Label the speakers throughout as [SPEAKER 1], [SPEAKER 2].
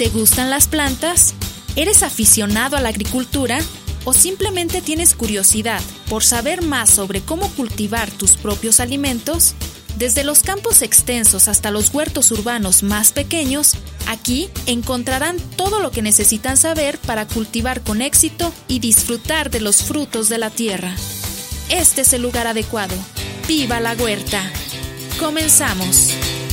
[SPEAKER 1] ¿Te gustan las plantas? ¿Eres aficionado a la agricultura? ¿O simplemente tienes curiosidad por saber más sobre cómo cultivar tus propios alimentos? Desde los campos extensos hasta los huertos urbanos más pequeños, aquí encontrarán todo lo que necesitan saber para cultivar con éxito y disfrutar de los frutos de la tierra. Este es el lugar adecuado. ¡Viva la huerta! ¡Comenzamos!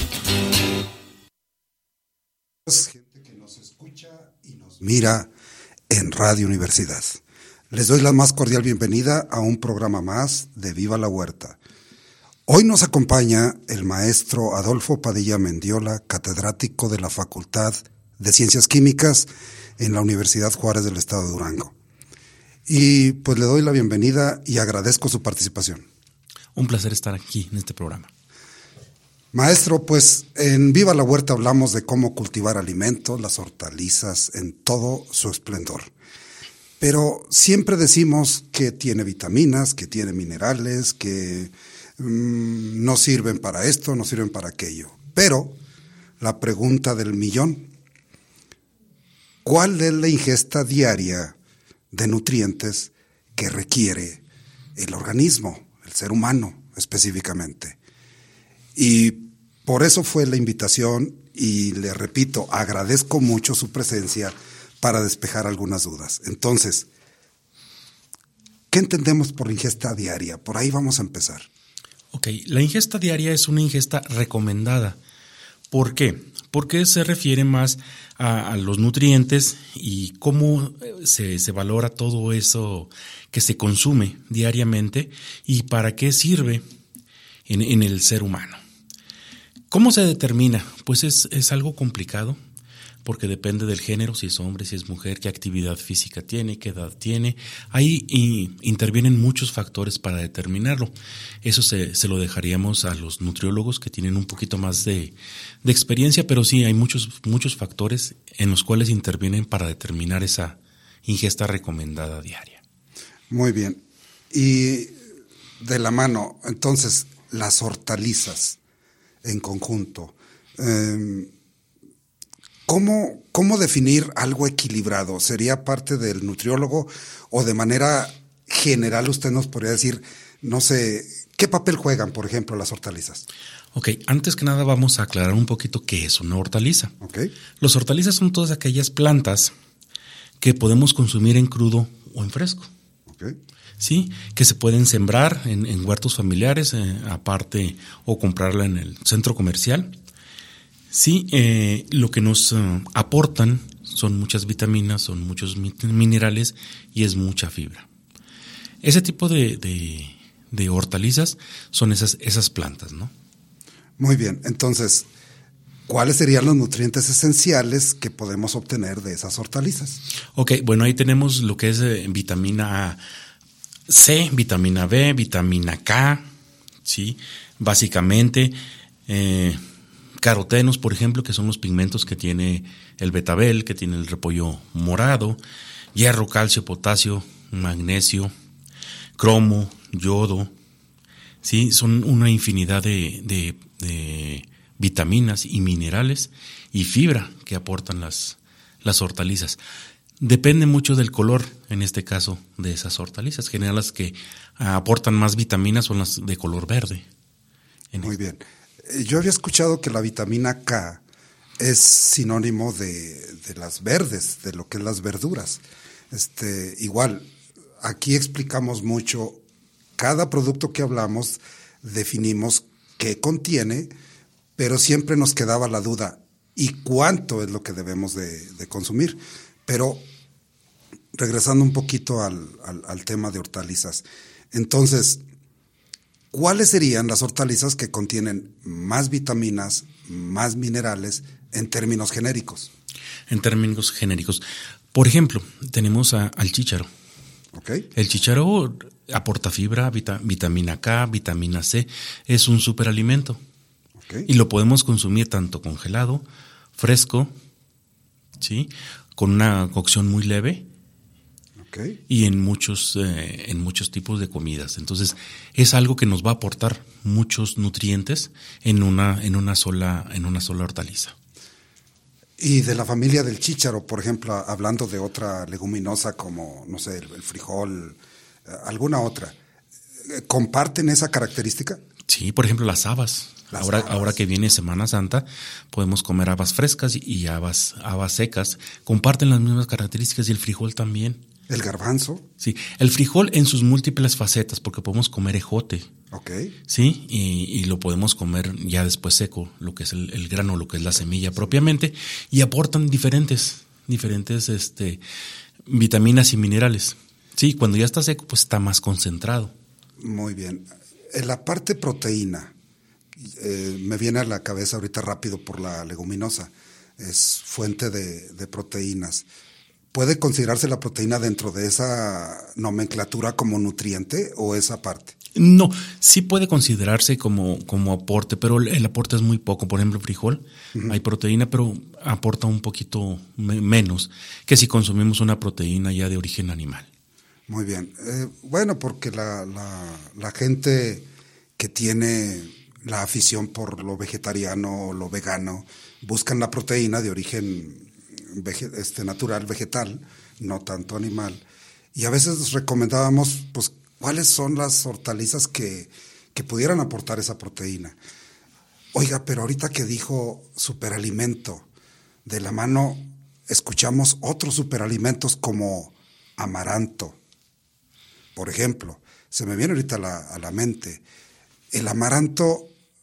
[SPEAKER 2] Gente que nos escucha y nos mira en Radio Universidad. Les doy la más cordial bienvenida a un programa más de Viva la Huerta. Hoy nos acompaña el maestro Adolfo Padilla Mendiola, catedrático de la Facultad de Ciencias Químicas en la Universidad Juárez del Estado de Durango. Y pues le doy la bienvenida y agradezco su participación.
[SPEAKER 3] Un placer estar aquí en este programa.
[SPEAKER 2] Maestro, pues en Viva la Huerta hablamos de cómo cultivar alimentos, las hortalizas en todo su esplendor. Pero siempre decimos que tiene vitaminas, que tiene minerales, que no sirven para esto, no sirven para aquello. Pero la pregunta del millón, ¿cuál es la ingesta diaria de nutrientes que requiere el organismo, el ser humano específicamente? Y por eso fue la invitación y le repito, agradezco mucho su presencia para despejar algunas dudas. Entonces, ¿qué entendemos por ingesta diaria? Por ahí vamos a empezar.
[SPEAKER 3] Ok, la ingesta diaria es una ingesta recomendada. ¿Por qué? Porque se refiere más a los nutrientes y cómo se valora todo eso que se consume diariamente y para qué sirve en el ser humano. ¿Cómo se determina? Pues es algo complicado porque depende del género, si es hombre, si es mujer, qué actividad física tiene, qué edad tiene. Ahí intervienen muchos factores para determinarlo. Eso se lo dejaríamos a los nutriólogos que tienen un poquito más de experiencia, pero sí hay muchos factores en los cuales intervienen para determinar esa ingesta recomendada diaria. Muy bien.
[SPEAKER 2] Y de la mano, entonces, las hortalizas en conjunto. ¿Cómo definir algo equilibrado? ¿Sería parte del nutriólogo o de manera general usted nos podría decir, no sé, qué papel juegan, por ejemplo, las hortalizas?
[SPEAKER 3] Ok, antes que nada vamos a aclarar un poquito qué es una hortaliza.
[SPEAKER 2] Okay.
[SPEAKER 3] Las hortalizas son todas aquellas plantas que podemos consumir en crudo o en fresco.
[SPEAKER 2] Okay.
[SPEAKER 3] Sí, que se pueden sembrar en huertos familiares, aparte, o comprarla en el centro comercial. Sí, lo que nos aportan son muchas vitaminas, son muchos minerales y es mucha fibra. Ese tipo de hortalizas son esas plantas, ¿no?
[SPEAKER 2] Muy bien, entonces, ¿cuáles serían los nutrientes esenciales que podemos obtener de esas hortalizas? Ok,
[SPEAKER 3] bueno, ahí tenemos lo que es vitamina C, vitamina B, vitamina K, ¿sí? Básicamente, carotenos, por ejemplo, que son los pigmentos que tiene el betabel, que tiene el repollo morado, hierro, calcio, potasio, magnesio, cromo, yodo, ¿sí? Son una infinidad de vitaminas y minerales y fibra que aportan las hortalizas. Depende mucho del color, en este caso, de esas hortalizas. En general, las que aportan más vitaminas son las de color verde.
[SPEAKER 2] Muy bien. Yo había escuchado que la vitamina K es sinónimo de las verdes, de lo que es las verduras. Igual, aquí explicamos mucho, cada producto que hablamos definimos qué contiene, pero siempre nos quedaba la duda, ¿y cuánto es lo que debemos de consumir? Pero regresando un poquito al tema de hortalizas, entonces, ¿cuáles serían las hortalizas que contienen más vitaminas, más minerales en términos genéricos?
[SPEAKER 3] En términos genéricos. Por ejemplo, tenemos al chícharo.
[SPEAKER 2] Okay.
[SPEAKER 3] El chícharo aporta fibra, vitamina K, vitamina C. Es un superalimento. Okay. Y lo podemos consumir tanto congelado, fresco, ¿sí? Con una cocción muy leve. Okay. Y en muchos tipos de comidas. Entonces, es algo que nos va a aportar muchos nutrientes en una sola hortaliza.
[SPEAKER 2] Y de la familia del chícharo, por ejemplo, hablando de otra leguminosa como, no sé, el frijol, alguna otra, ¿comparten esa característica?
[SPEAKER 3] Sí, por ejemplo, las habas. Ahora que viene Semana Santa, podemos comer habas frescas y habas secas. Comparten las mismas características y el frijol también.
[SPEAKER 2] ¿El garbanzo?
[SPEAKER 3] Sí, el frijol en sus múltiples facetas, porque podemos comer ejote.
[SPEAKER 2] Ok.
[SPEAKER 3] Sí, y lo podemos comer ya después seco, lo que es el grano, lo que es la semilla propiamente, y aportan diferentes vitaminas y minerales. Sí, cuando ya está seco, pues está más concentrado.
[SPEAKER 2] Muy bien. En la parte proteína, me viene a la cabeza ahorita rápido por la leguminosa, es fuente de proteínas. ¿Puede considerarse la proteína dentro de esa nomenclatura como nutriente o esa parte?
[SPEAKER 3] No, sí puede considerarse como aporte, pero el aporte es muy poco. Por ejemplo, el frijol, hay proteína, pero aporta un poquito menos que si consumimos una proteína ya de origen animal.
[SPEAKER 2] Muy bien. Bueno, porque la gente que tiene la afición por lo vegetariano o lo vegano buscan la proteína de origen natural, vegetal, no tanto animal. Y a veces recomendábamos, pues, cuáles son las hortalizas que pudieran aportar esa proteína. Oiga, pero ahorita que dijo superalimento, de la mano escuchamos otros superalimentos como amaranto. Por ejemplo, se me viene ahorita a la mente, el amaranto,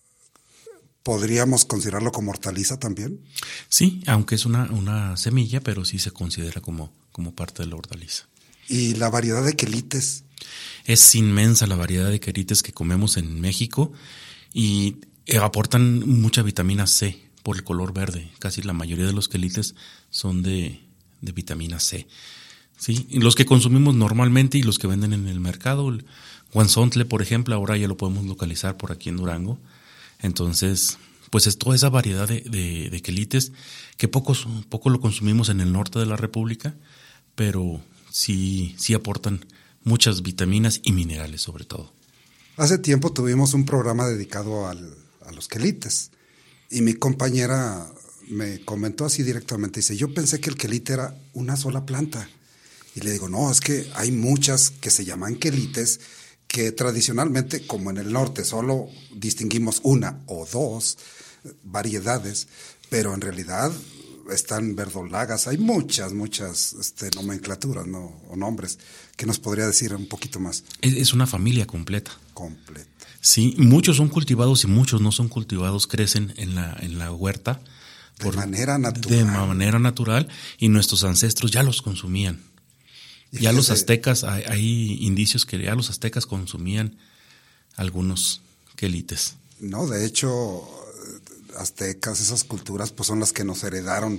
[SPEAKER 2] ¿podríamos considerarlo como hortaliza también?
[SPEAKER 3] Sí, aunque es una semilla, pero sí se considera como parte de la hortaliza.
[SPEAKER 2] ¿Y la variedad de quelites?
[SPEAKER 3] Es inmensa la variedad de quelites que comemos en México y aportan mucha vitamina C por el color verde. Casi la mayoría de los quelites son de vitamina C. Sí, y los que consumimos normalmente y los que venden en el mercado, el guanzontle, por ejemplo, ahora ya lo podemos localizar por aquí en Durango. Entonces, pues es toda esa variedad de quelites que poco lo consumimos en el norte de la República, pero sí aportan muchas vitaminas y minerales sobre todo.
[SPEAKER 2] Hace tiempo tuvimos un programa dedicado a los quelites y mi compañera me comentó así directamente, dice, yo pensé que el quelite era una sola planta. Y le digo, no, es que hay muchas que se llaman quelites que tradicionalmente, como en el norte, solo distinguimos una o dos variedades, pero en realidad están verdolagas, hay muchas nomenclaturas, ¿no? O nombres, que nos podría decir un poquito más.
[SPEAKER 3] Es una familia completa.
[SPEAKER 2] Completa.
[SPEAKER 3] Sí, muchos son cultivados y muchos no son cultivados, crecen en la huerta.
[SPEAKER 2] De manera natural.
[SPEAKER 3] De manera natural, y nuestros ancestros ya los consumían. Ya los aztecas, hay indicios que ya los aztecas consumían algunos quelites.
[SPEAKER 2] No, de hecho, aztecas, esas culturas, pues son las que nos heredaron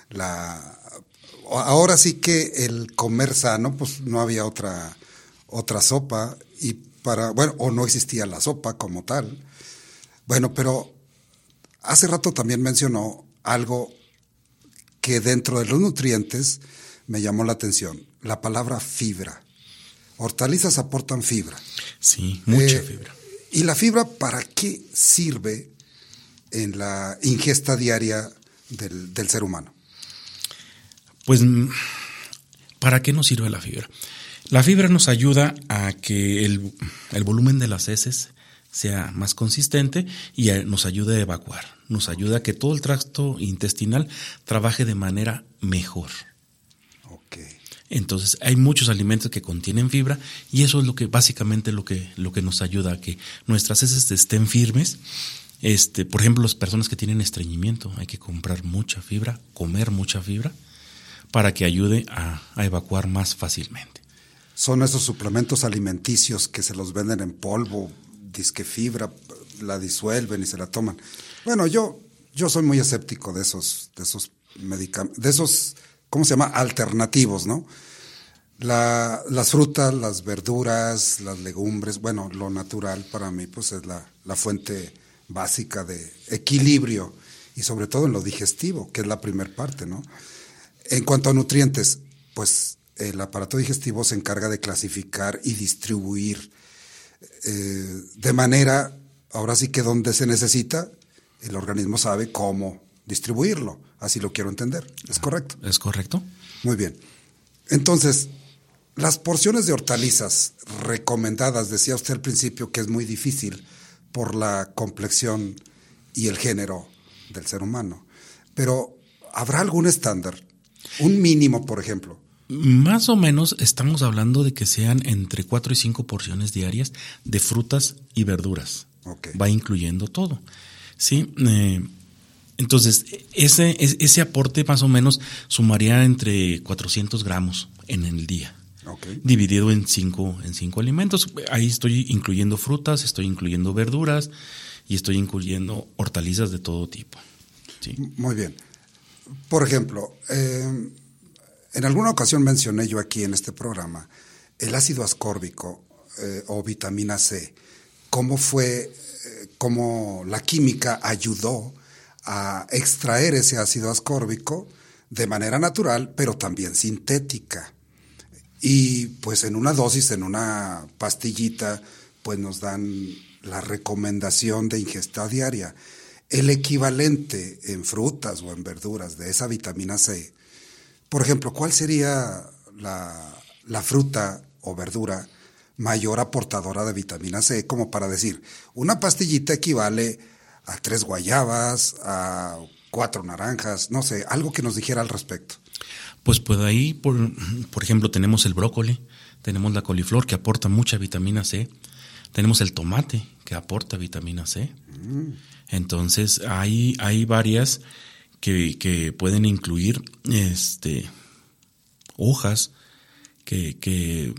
[SPEAKER 2] ahora sí que el comer sano, pues no había otra sopa o no existía la sopa como tal. Bueno, pero hace rato también mencionó algo que dentro de los nutrientes me llamó la atención, la palabra fibra. Hortalizas aportan fibra.
[SPEAKER 3] Sí, mucha fibra.
[SPEAKER 2] ¿Y la fibra para qué sirve en la ingesta diaria del ser humano?
[SPEAKER 3] Pues, ¿para qué nos sirve la fibra? La fibra nos ayuda a que el volumen de las heces sea más consistente y nos ayuda a evacuar. Nos ayuda a que todo el tracto intestinal trabaje de manera mejor. Entonces hay muchos alimentos que contienen fibra y eso es básicamente lo que nos ayuda a que nuestras heces estén firmes. Por ejemplo, las personas que tienen estreñimiento, hay que comprar mucha fibra, comer mucha fibra para que ayude a evacuar más fácilmente.
[SPEAKER 2] Son esos suplementos alimenticios que se los venden en polvo, disque fibra, la disuelven y se la toman. Bueno, yo soy muy escéptico de esos medicamentos, de esos, ¿cómo se llama? Alternativos, ¿no? Las frutas, las verduras, las legumbres, bueno, lo natural para mí pues es la fuente básica de equilibrio y sobre todo en lo digestivo, que es la primer parte, ¿no? En cuanto a nutrientes, pues el aparato digestivo se encarga de clasificar y distribuir de manera, ahora sí que donde se necesita, el organismo sabe cómo distribuirlo. Así lo quiero entender. ¿Es correcto?
[SPEAKER 3] ¿Es correcto?
[SPEAKER 2] Muy bien. Entonces, las porciones de hortalizas recomendadas, decía usted al principio que es muy difícil por la complexión y el género del ser humano. Pero, ¿habrá algún estándar? Un mínimo, por ejemplo.
[SPEAKER 3] Más o menos estamos hablando de que sean entre 4 y 5 porciones diarias de frutas y verduras.
[SPEAKER 2] Okay.
[SPEAKER 3] Va incluyendo todo. ¿Sí? Entonces, ese aporte más o menos sumaría entre 400 gramos en el día.
[SPEAKER 2] Okay.
[SPEAKER 3] Dividido en cinco alimentos. Ahí estoy incluyendo frutas, estoy incluyendo verduras y estoy incluyendo hortalizas de todo tipo. Sí.
[SPEAKER 2] Muy bien. Por ejemplo, en alguna ocasión mencioné yo aquí en este programa el ácido ascórbico o vitamina C. Cómo la química ayudó a extraer ese ácido ascórbico de manera natural, pero también sintética. Y pues en una dosis, en una pastillita, pues nos dan la recomendación de ingesta diaria. El equivalente en frutas o en verduras de esa vitamina C, por ejemplo, ¿cuál sería la fruta o verdura mayor aportadora de vitamina C? Como para decir, una pastillita equivale a 3 guayabas, a 4 naranjas, no sé, algo que nos dijera al respecto.
[SPEAKER 3] Pues ahí, por ejemplo, tenemos el brócoli, tenemos la coliflor que aporta mucha vitamina C, tenemos el tomate que aporta vitamina C. Entonces hay varias que pueden incluir hojas que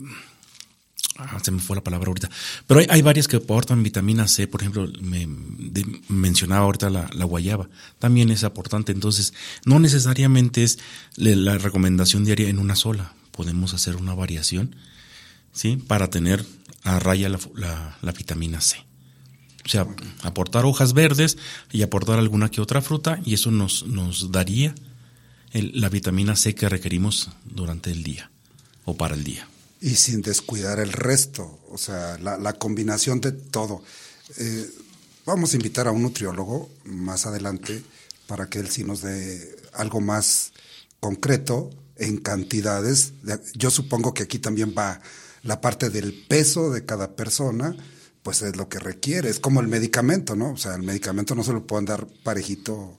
[SPEAKER 3] se me fue la palabra ahorita, pero hay varias que aportan vitamina C. Por ejemplo, mencionaba ahorita la guayaba, también es aportante. Entonces no necesariamente es la recomendación diaria en una sola, podemos hacer una variación, ¿sí? Para tener a raya la vitamina C. O sea, aportar hojas verdes y aportar alguna que otra fruta, y eso nos daría la vitamina C que requerimos durante el día o para el día.
[SPEAKER 2] Y sin descuidar el resto, o sea, la combinación de todo. Vamos a invitar a un nutriólogo más adelante para que él sí nos dé algo más concreto en cantidades. Yo supongo que aquí también va la parte del peso de cada persona, pues es lo que requiere. Es como el medicamento, ¿no? O sea, el medicamento no se lo pueden dar parejito.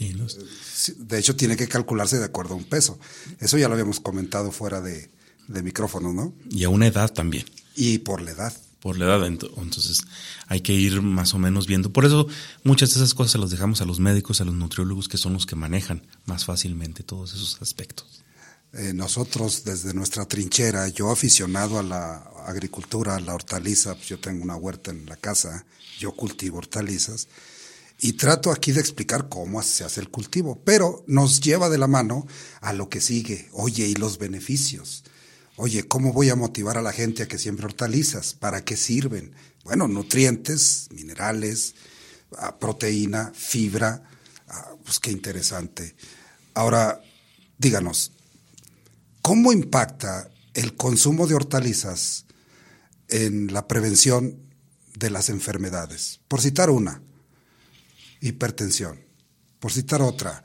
[SPEAKER 2] De hecho, tiene que calcularse de acuerdo a un peso. Eso ya lo habíamos comentado fuera de micrófonos, ¿no?
[SPEAKER 3] Y a una edad también.
[SPEAKER 2] Y por la edad.
[SPEAKER 3] Por la edad, entonces hay que ir más o menos viendo. Por eso muchas de esas cosas se las dejamos a los médicos, a los nutriólogos, que son los que manejan más fácilmente todos esos aspectos.
[SPEAKER 2] Nosotros desde nuestra trinchera, yo aficionado a la agricultura, a la hortaliza, pues yo tengo una huerta en la casa, yo cultivo hortalizas y trato aquí de explicar cómo se hace el cultivo, pero nos lleva de la mano a lo que sigue. Oye, ¿y los beneficios? Oye, ¿cómo voy a motivar a la gente a que siembre hortalizas? ¿Para qué sirven? Bueno, nutrientes, minerales, proteína, fibra, pues qué interesante. Ahora, díganos, ¿cómo impacta el consumo de hortalizas en la prevención de las enfermedades? Por citar una, hipertensión. Por citar otra,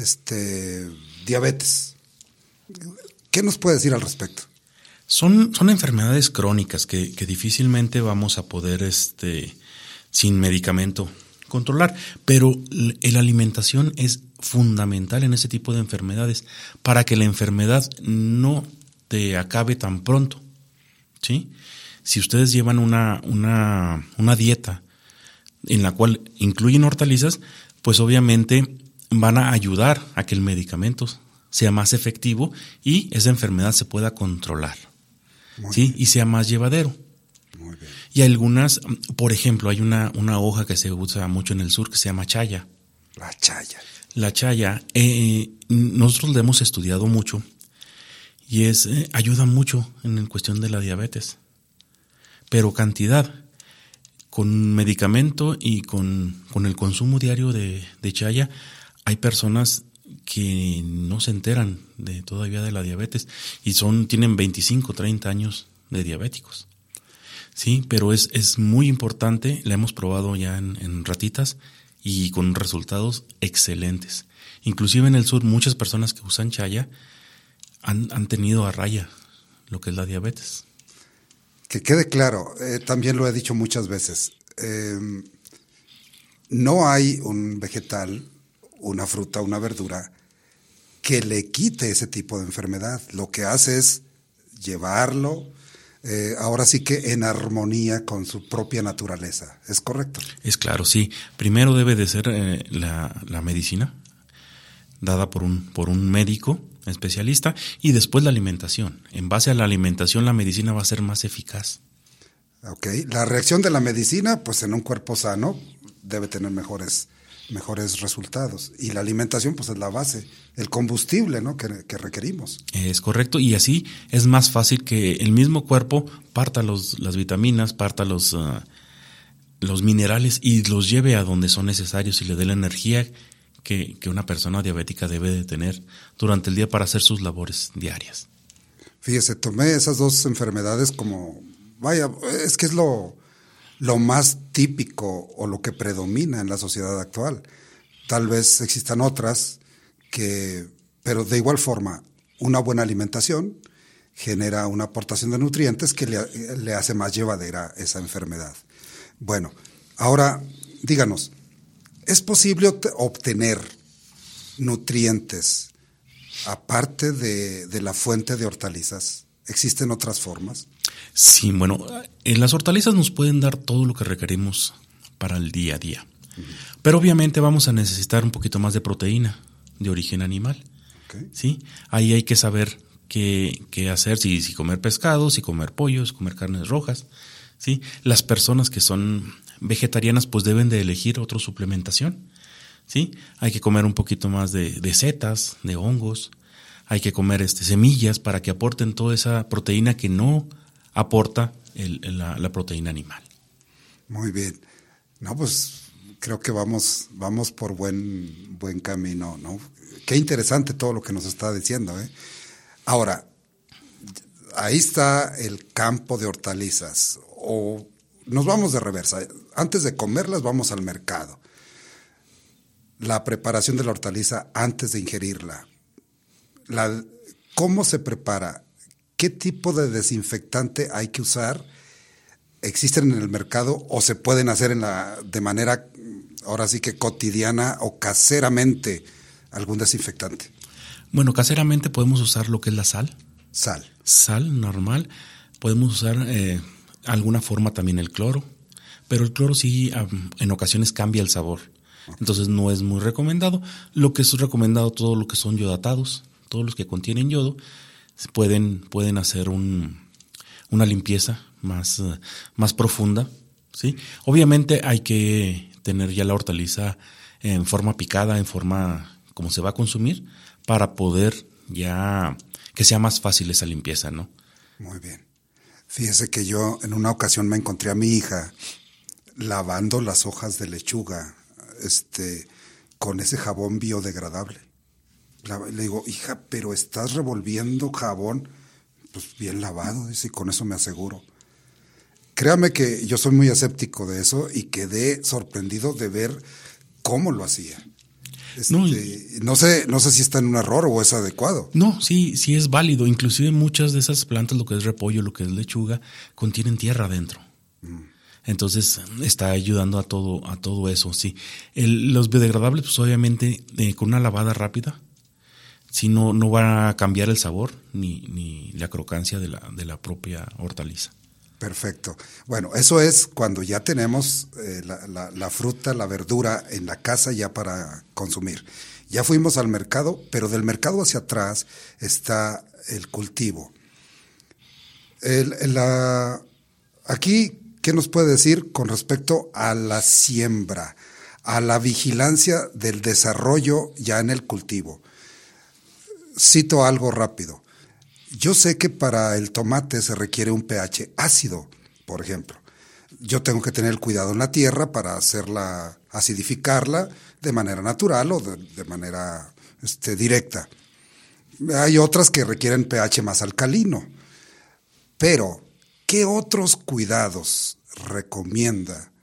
[SPEAKER 2] diabetes. ¿Qué nos puede decir al respecto?
[SPEAKER 3] Son enfermedades crónicas que difícilmente vamos a poder sin medicamento controlar, pero la alimentación es fundamental en ese tipo de enfermedades para que la enfermedad no te acabe tan pronto, ¿sí? Si ustedes llevan una dieta en la cual incluyen hortalizas, pues obviamente van a ayudar a que el medicamento sea más efectivo y esa enfermedad se pueda controlar, ¿sí? Y sea más llevadero.
[SPEAKER 2] Muy bien.
[SPEAKER 3] Y algunas, por ejemplo, hay una hoja que se usa mucho en el sur que se llama chaya.
[SPEAKER 2] La chaya.
[SPEAKER 3] La chaya, nosotros la hemos estudiado mucho y ayuda mucho en cuestión de la diabetes, pero cantidad. Con medicamento y con el consumo diario de chaya, hay personas que no se enteran todavía de la diabetes y tienen 25, 30 años de diabéticos. Sí, pero es muy importante, la hemos probado ya en ratitas, y con resultados excelentes. Inclusive en el sur muchas personas que usan chaya han tenido a raya lo que es la diabetes.
[SPEAKER 2] Que quede claro, también lo he dicho muchas veces, no hay un vegetal, una fruta, una verdura que le quite ese tipo de enfermedad. Lo que hace es llevarlo, ahora sí que en armonía con su propia naturaleza. ¿Es correcto?
[SPEAKER 3] Es claro, sí. Primero debe de ser la medicina dada por un médico especialista y después la alimentación. En base a la alimentación la medicina va a ser más eficaz.
[SPEAKER 2] Ok, la reacción de la medicina, pues en un cuerpo sano debe tener mejores resultados. Y la alimentación, pues es la base, el combustible, ¿no?, que requerimos.
[SPEAKER 3] Es correcto, y así es más fácil que el mismo cuerpo parta las vitaminas, parta los minerales y los lleve a donde son necesarios y le dé la energía que una persona diabética debe de tener durante el día para hacer sus labores diarias.
[SPEAKER 2] Fíjese, tomé esas dos enfermedades como, vaya, es que es lo más típico o lo que predomina en la sociedad actual. Tal vez existan otras pero de igual forma, una buena alimentación genera una aportación de nutrientes que le hace más llevadera esa enfermedad. Bueno, ahora díganos, ¿es posible obtener nutrientes aparte de la fuente de hortalizas? ¿Existen otras formas?
[SPEAKER 3] Sí, bueno, en las hortalizas nos pueden dar todo lo que requerimos para el día a día. Pero obviamente vamos a necesitar un poquito más de proteína de origen animal.
[SPEAKER 2] Okay.
[SPEAKER 3] ¿Sí? Ahí hay que saber qué hacer, si comer pescado, si comer pollo, si comer carnes rojas. ¿Sí? Las personas que son vegetarianas pues deben de elegir otra suplementación. ¿Sí? Hay que comer un poquito más de setas, de hongos. Hay que comer semillas para que aporten toda esa proteína que no aporta la proteína animal.
[SPEAKER 2] Muy bien. No, pues creo que vamos por buen camino, ¿no? Qué interesante todo lo que nos está diciendo, ¿eh? Ahora, ahí está el campo de hortalizas. O nos vamos de reversa. Antes de comerlas vamos al mercado. La preparación de la hortaliza antes de ingerirla. ¿Cómo se prepara? ¿Qué tipo de desinfectante hay que usar? ¿Existen en el mercado o se pueden hacer de manera, ahora sí que cotidiana o caseramente, algún desinfectante?
[SPEAKER 3] Bueno, caseramente podemos usar lo que es la sal. Sal normal. Podemos usar alguna forma también el cloro, pero el cloro sí en ocasiones cambia el sabor. Entonces no es muy recomendado. Lo que es recomendado, todo lo que son yodatados, todos los que contienen yodo, pueden hacer una limpieza más profunda, ¿sí? Obviamente hay que tener ya la hortaliza en forma picada, en forma como se va a consumir, para poder ya que sea más fácil esa limpieza, ¿no?
[SPEAKER 2] Muy bien. Fíjese que yo en una ocasión me encontré a mi hija lavando las hojas de lechuga, con ese jabón biodegradable. Le digo, hija, pero estás revolviendo jabón, pues bien lavado, dice, y con eso me aseguro. Créame que yo soy muy escéptico de eso y quedé sorprendido de ver cómo lo hacía. No sé si está en un error o es adecuado.
[SPEAKER 3] No, sí es válido. Inclusive muchas de esas plantas, lo que es repollo, lo que es lechuga, contienen tierra adentro. Entonces está ayudando a todo eso, sí. Los biodegradables, pues obviamente con una lavada rápida, sí, no va a cambiar el sabor ni la crocancia de la propia hortaliza.
[SPEAKER 2] Perfecto. Bueno, eso es cuando ya tenemos la fruta, la verdura en la casa ya para consumir. Ya fuimos al mercado, pero del mercado hacia atrás está el cultivo. Aquí, ¿qué nos puede decir con respecto a la siembra, a la vigilancia del desarrollo ya en el cultivo? Cito algo rápido. Yo sé que para el tomate se requiere un pH ácido, por ejemplo. Yo tengo que tener cuidado en la tierra para acidificarla de manera natural o de manera directa. Hay otras que requieren pH más alcalino. Pero, ¿qué otros cuidados recomienda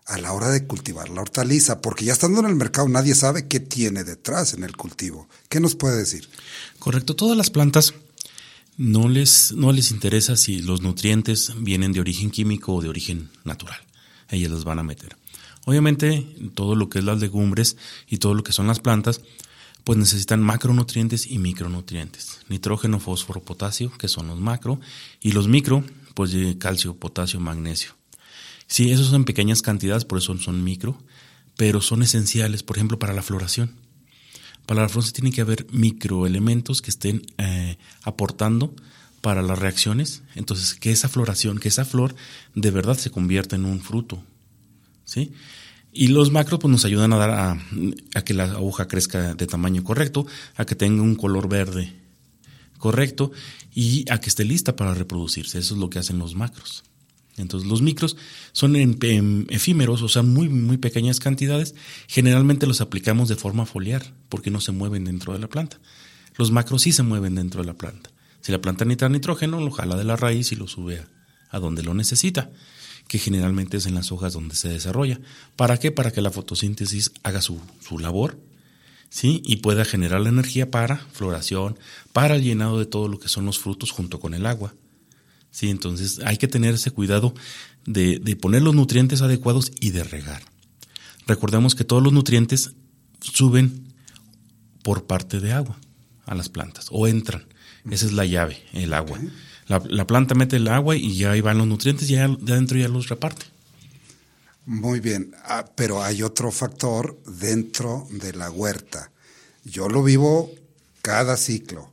[SPEAKER 2] a la hora de cultivar la hortaliza? Porque ya estando en el mercado nadie sabe qué tiene detrás en el cultivo. ¿Qué nos puede decir?
[SPEAKER 3] Correcto, todas las plantas no les interesa si los nutrientes vienen de origen químico o de origen natural. Ellas los van a meter. Obviamente, todo lo que es las legumbres y todo lo que son las plantas, pues necesitan macronutrientes y micronutrientes. Nitrógeno, fósforo, potasio, que son los macro, y los micro, pues calcio, potasio, magnesio. Sí, esos son en pequeñas cantidades, por eso son micro, pero son esenciales, por ejemplo, para la floración. Para la floración tiene que haber microelementos que estén aportando para las reacciones, entonces que esa floración, que esa flor de verdad se convierta en un fruto, ¿sí? Y los macros pues nos ayudan a dar a que la hoja crezca de tamaño correcto, a que tenga un color verde correcto y a que esté lista para reproducirse. Eso es lo que hacen los macros. Entonces los micros son efímeros, o sea, muy, muy pequeñas cantidades. Generalmente los aplicamos de forma foliar porque no se mueven dentro de la planta. Los macros sí se mueven dentro de la planta. Si la planta necesita nitrógeno, lo jala de la raíz y lo sube a donde lo necesita, que generalmente es en las hojas donde se desarrolla. ¿Para qué? Para que la fotosíntesis haga su labor, ¿sí? Y pueda generar la energía para floración, para el llenado de todo lo que son los frutos junto con el agua. Sí, entonces hay que tener ese cuidado de poner los nutrientes adecuados y de regar. Recordemos que todos los nutrientes suben por parte de agua a las plantas o entran. Esa es la llave, el agua. La planta mete el agua y ya ahí van los nutrientes y ya adentro ya los reparte.
[SPEAKER 2] Muy bien, pero hay otro factor dentro de la huerta. Yo lo vivo cada ciclo.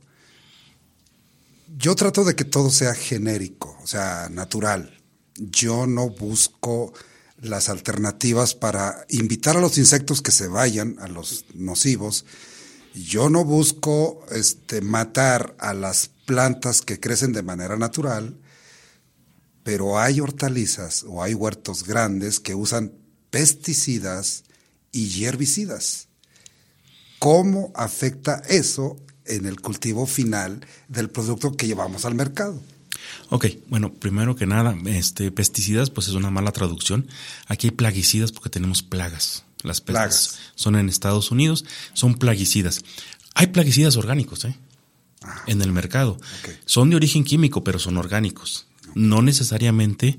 [SPEAKER 2] Yo trato de que todo sea genérico, o sea, natural. Yo no busco las alternativas para invitar a los insectos que se vayan, a los nocivos. Yo no busco matar a las plantas que crecen de manera natural, pero hay hortalizas o hay huertos grandes que usan pesticidas y herbicidas. ¿Cómo afecta eso en el cultivo final del producto que llevamos al mercado?
[SPEAKER 3] Ok, bueno, primero que nada, pesticidas pues es una mala traducción. Aquí hay plaguicidas porque tenemos plagas. Las plagas son en Estados Unidos, son plaguicidas. Hay plaguicidas orgánicos, en el mercado. Okay. Son de origen químico, pero son orgánicos. Okay. No necesariamente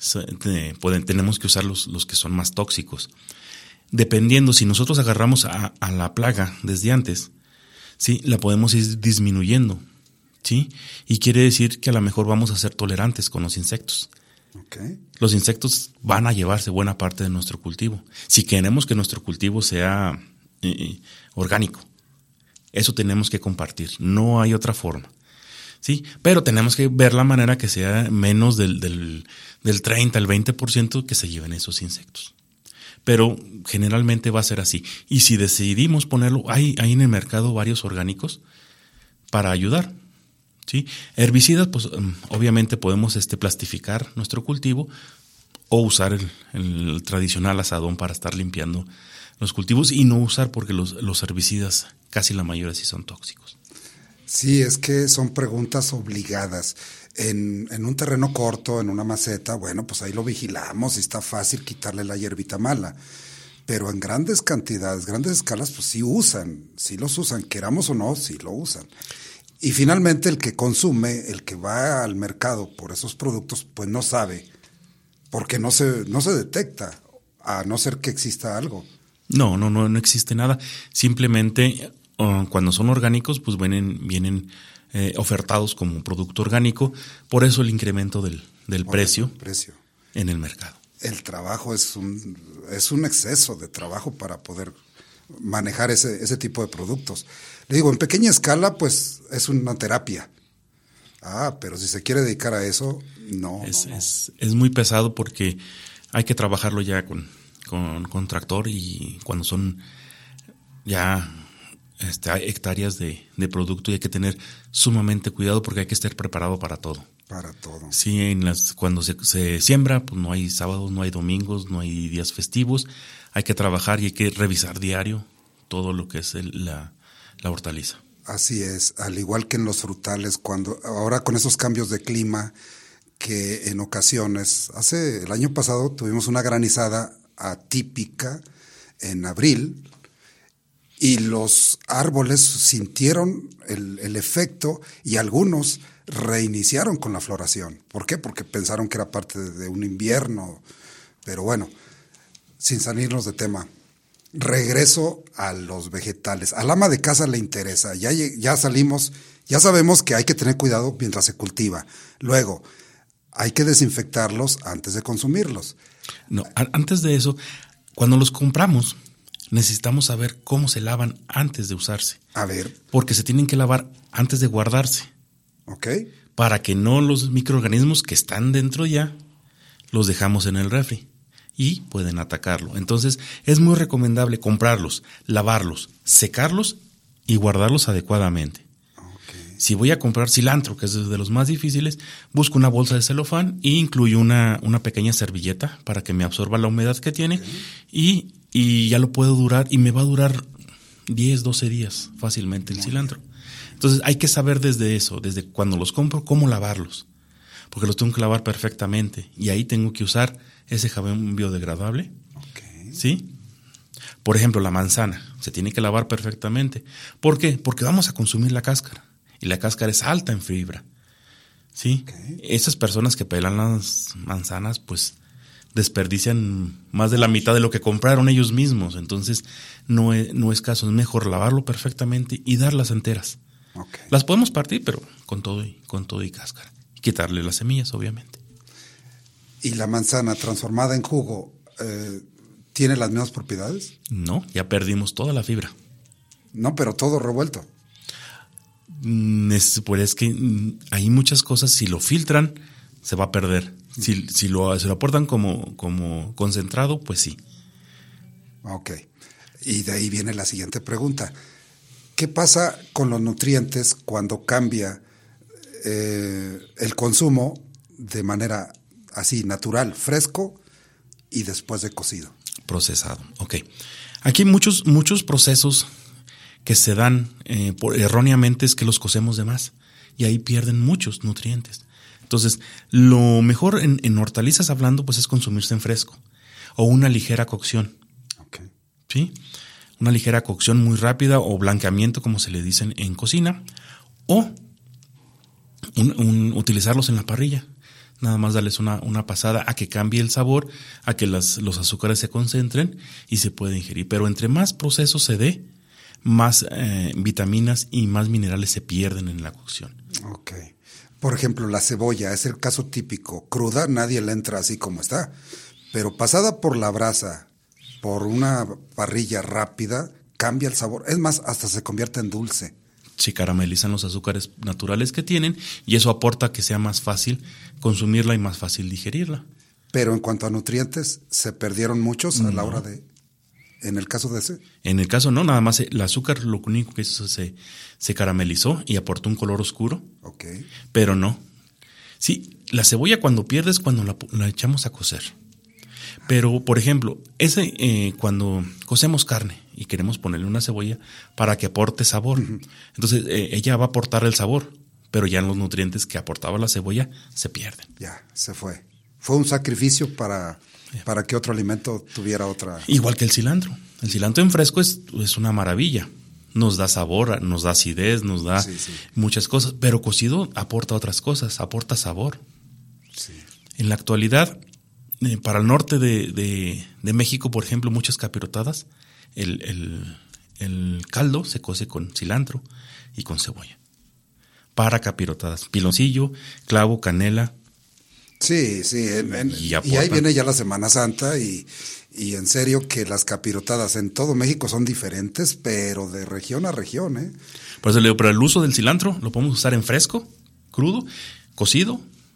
[SPEAKER 3] tenemos que usar los que son más tóxicos. Dependiendo, si nosotros agarramos a la plaga desde antes, sí, la podemos ir disminuyendo, ¿sí? Y quiere decir que a lo mejor vamos a ser tolerantes con los insectos. Okay. Los insectos van a llevarse buena parte de nuestro cultivo. Si queremos que nuestro cultivo sea orgánico, eso tenemos que compartir. No hay otra forma, ¿sí? Pero tenemos que ver la manera que sea menos del 30 al 20% que se lleven esos insectos. Pero generalmente va a ser así. Y si decidimos ponerlo, hay en el mercado varios orgánicos para ayudar, ¿sí? Herbicidas, pues obviamente podemos plastificar nuestro cultivo o usar el tradicional azadón para estar limpiando los cultivos y no usar porque los herbicidas, casi la mayoría sí son tóxicos.
[SPEAKER 2] Sí, es que son preguntas obligadas. En un terreno corto, en una maceta, bueno, pues ahí lo vigilamos y está fácil quitarle la hierbita mala. Pero en grandes cantidades, grandes escalas, pues sí los usan, queramos o no, sí lo usan. Y finalmente el que consume, el que va al mercado por esos productos, pues no sabe, porque no se detecta, a no ser que exista algo.
[SPEAKER 3] No existe nada. Simplemente cuando son orgánicos, pues vienen ofertados como un producto orgánico, por eso el incremento del precio en el mercado.
[SPEAKER 2] El trabajo es un exceso de trabajo para poder manejar ese tipo de productos. Le digo, en pequeña escala, pues es una terapia. Pero si se quiere dedicar a eso, no.
[SPEAKER 3] Es muy pesado porque hay que trabajarlo ya con tractor y cuando son ya hectáreas de producto y hay que tener sumamente cuidado porque hay que estar preparado para todo.
[SPEAKER 2] Para todo.
[SPEAKER 3] Sí, cuando se siembra, pues no hay sábados, no hay domingos, no hay días festivos. Hay que trabajar y hay que revisar diario todo lo que es la hortaliza.
[SPEAKER 2] Así es, al igual que en los frutales, ahora con esos cambios de clima que en ocasiones, el año pasado tuvimos una granizada atípica en abril y los árboles sintieron el efecto y algunos reiniciaron con la floración. ¿Por qué? Porque pensaron que era parte de un invierno. Pero bueno, sin salirnos de tema, regreso a los vegetales. Al ama de casa le interesa. Ya sabemos que hay que tener cuidado mientras se cultiva. Luego, hay que desinfectarlos antes de consumirlos.
[SPEAKER 3] No, antes de eso, cuando los compramos, necesitamos saber cómo se lavan antes de usarse.
[SPEAKER 2] A ver.
[SPEAKER 3] Porque se tienen que lavar antes de guardarse.
[SPEAKER 2] Ok.
[SPEAKER 3] Para que no los microorganismos que están dentro ya los dejamos en el refri y pueden atacarlo. Entonces, es muy recomendable comprarlos, lavarlos, secarlos y guardarlos adecuadamente.
[SPEAKER 2] Okay.
[SPEAKER 3] Si voy a comprar cilantro, que es de los más difíciles, busco una bolsa de celofán y incluyo una pequeña servilleta para que me absorba la humedad que tiene. Okay. Y ya lo puedo durar y me va a durar 10, 12 días fácilmente el cilantro. Entonces hay que saber desde cuando los compro, cómo lavarlos, porque los tengo que lavar perfectamente y ahí tengo que usar ese jabón biodegradable.
[SPEAKER 2] Okay.
[SPEAKER 3] ¿Sí? Por ejemplo, la manzana se tiene que lavar perfectamente. ¿Por qué? Porque vamos a consumir la cáscara y la cáscara es alta en fibra. ¿Sí? Okay. Esas personas que pelan las manzanas, pues desperdician más de la mitad de lo que compraron ellos mismos. Entonces no es caso, es mejor lavarlo perfectamente y darlas enteras.
[SPEAKER 2] Okay.
[SPEAKER 3] Las podemos partir, pero con todo y cáscara. Y quitarle las semillas, obviamente.
[SPEAKER 2] ¿Y la manzana transformada en jugo tiene las mismas propiedades?
[SPEAKER 3] No, ya perdimos toda la fibra.
[SPEAKER 2] No, pero todo revuelto.
[SPEAKER 3] Pues es que hay muchas cosas, si lo filtran, se va a perder. Si lo aportan como concentrado, pues sí.
[SPEAKER 2] Ok. Y de ahí viene la siguiente pregunta. ¿Qué pasa con los nutrientes cuando cambia el consumo de manera así natural, fresco y después de cocido?
[SPEAKER 3] Procesado, ok. Aquí hay muchos procesos que se dan erróneamente, es que los cocemos de más y ahí pierden muchos nutrientes. Entonces, lo mejor en hortalizas hablando, pues es consumirse en fresco o una ligera cocción.
[SPEAKER 2] Okay.
[SPEAKER 3] ¿Sí? Una ligera cocción muy rápida o blanqueamiento, como se le dicen en cocina, o utilizarlos en la parrilla. Nada más darles una pasada a que cambie el sabor, a que los azúcares se concentren y se puede ingerir. Pero entre más proceso se dé, más vitaminas y más minerales se pierden en la cocción.
[SPEAKER 2] Ok. Por ejemplo, la cebolla es el caso típico. Cruda, nadie le entra así como está. Pero pasada por la brasa, por una parrilla rápida, cambia el sabor. Es más, hasta se convierte en dulce.
[SPEAKER 3] Se caramelizan los azúcares naturales que tienen y eso aporta que sea más fácil consumirla y más fácil digerirla.
[SPEAKER 2] Pero en cuanto a nutrientes, ¿se perdieron muchos a la hora de...? ¿En el caso de ese?
[SPEAKER 3] En el caso no, nada más el azúcar lo único que hizo se caramelizó y aportó un color oscuro.
[SPEAKER 2] Ok.
[SPEAKER 3] Pero no. Sí, la cebolla cuando pierdes cuando la echamos a cocer. Pero, por ejemplo, cuando cocemos carne y queremos ponerle una cebolla para que aporte sabor, entonces ella va a aportar el sabor, pero ya los nutrientes que aportaba la cebolla se pierden.
[SPEAKER 2] Ya, se fue. Fue un sacrificio para que otro alimento tuviera otra...
[SPEAKER 3] Igual que el cilantro. El cilantro en fresco es una maravilla. Nos da sabor, nos da acidez, nos da muchas cosas, pero cocido aporta otras cosas, aporta sabor.
[SPEAKER 2] Sí.
[SPEAKER 3] En la actualidad, para el norte de México, por ejemplo, muchas capirotadas, el caldo se cose con cilantro y con cebolla. Para capirotadas, piloncillo, clavo, canela.
[SPEAKER 2] Sí, y ahí viene ya la Semana Santa y en serio que las capirotadas en todo México son diferentes, pero de región a región, ¿eh?
[SPEAKER 3] Por eso le digo, pero el uso del cilantro lo podemos usar en fresco, crudo, cocido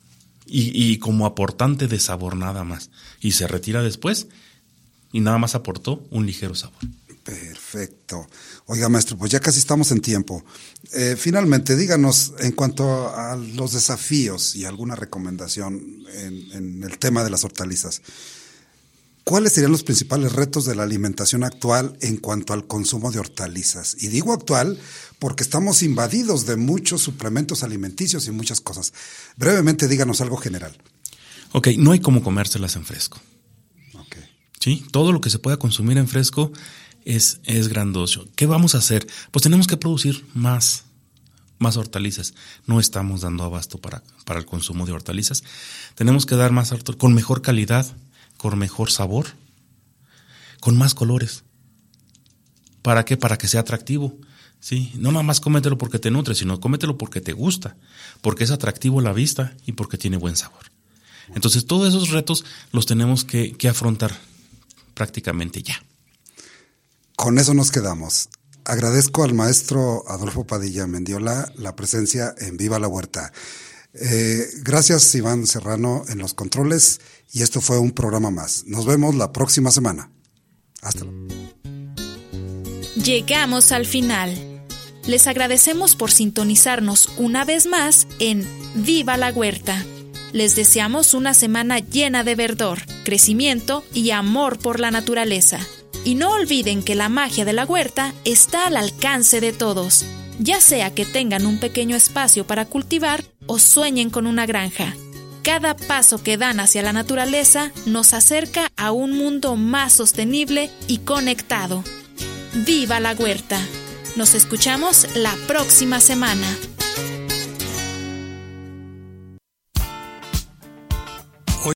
[SPEAKER 3] y como aportante de sabor nada más. Y se retira después y nada más aportó un ligero sabor.
[SPEAKER 2] Perfecto. Oiga, maestro, pues ya casi estamos en tiempo. Finalmente, díganos en cuanto a los desafíos y alguna recomendación en el tema de las hortalizas. ¿Cuáles serían los principales retos de la alimentación actual en cuanto al consumo de hortalizas? Y digo actual porque estamos invadidos de muchos suplementos alimenticios y muchas cosas. Brevemente, díganos algo general.
[SPEAKER 3] Ok, no hay como comérselas en fresco.
[SPEAKER 2] Ok.
[SPEAKER 3] ¿sí? Todo lo que se pueda consumir en fresco es grandioso. ¿Qué vamos a hacer? Pues tenemos que producir más hortalizas. No estamos dando abasto para el consumo de hortalizas. Tenemos que dar más con mejor calidad, con mejor sabor, con más colores. ¿Para qué? Para que sea atractivo. Sí, no nada más cómetelo porque te nutre, sino cómetelo porque te gusta, porque es atractivo a la vista y porque tiene buen sabor. Entonces, todos esos retos los tenemos que afrontar prácticamente ya.
[SPEAKER 2] Con eso nos quedamos. Agradezco al maestro Adolfo Padilla Mendiola la presencia en Viva la Huerta. Gracias, Iván Serrano, en los controles, y esto fue un programa más. Nos vemos la próxima semana. Hasta luego.
[SPEAKER 1] Llegamos al final. Les agradecemos por sintonizarnos una vez más en Viva la Huerta. Les deseamos una semana llena de verdor, crecimiento y amor por la naturaleza. Y no olviden que la magia de la huerta está al alcance de todos, ya sea que tengan un pequeño espacio para cultivar o sueñen con una granja. Cada paso que dan hacia la naturaleza nos acerca a un mundo más sostenible y conectado. ¡Viva la huerta! Nos escuchamos la próxima semana.